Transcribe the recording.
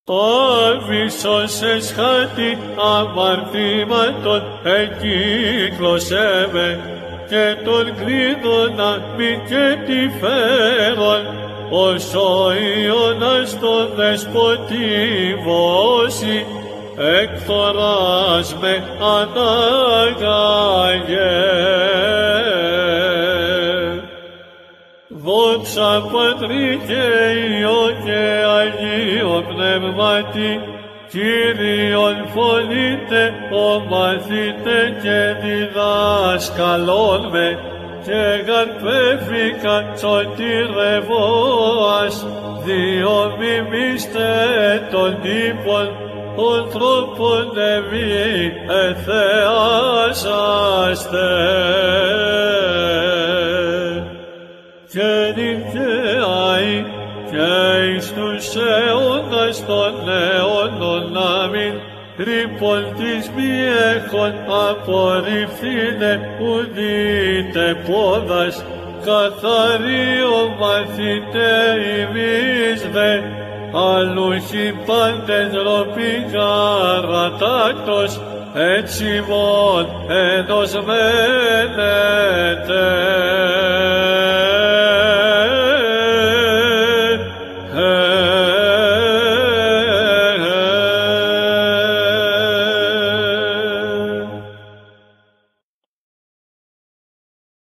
Άβυσσος εσχάτη αμαρτήματον εκύκλωσέ με, και τον κλείδωνα μη και τη φέρον, ως ο Ιωνας το δεσποτή βώσει, εκθοράς με ανάγαγε. Δόξα Πατρί και Υιό και Αγίο Πνεύματι, Κύριον φωνείτε, ομαθείτε και διδάσκαλόν με, και γαρπέφηκα σωτηρευόας, διό μιμήστε των τύπων, ον τρόπον εμεί εθεάσαστε. Και νυχαίοι και εις τους αιώνας των αιώνων αμήν, τρύπον της μη έχων απορριφθήνε ουδήτε πόδας, καθαρίο μαθητέ ημείς δε, αλλούχοι πάντες ροπηγάρατάκτος, έτσι μόν ενωσμένετε.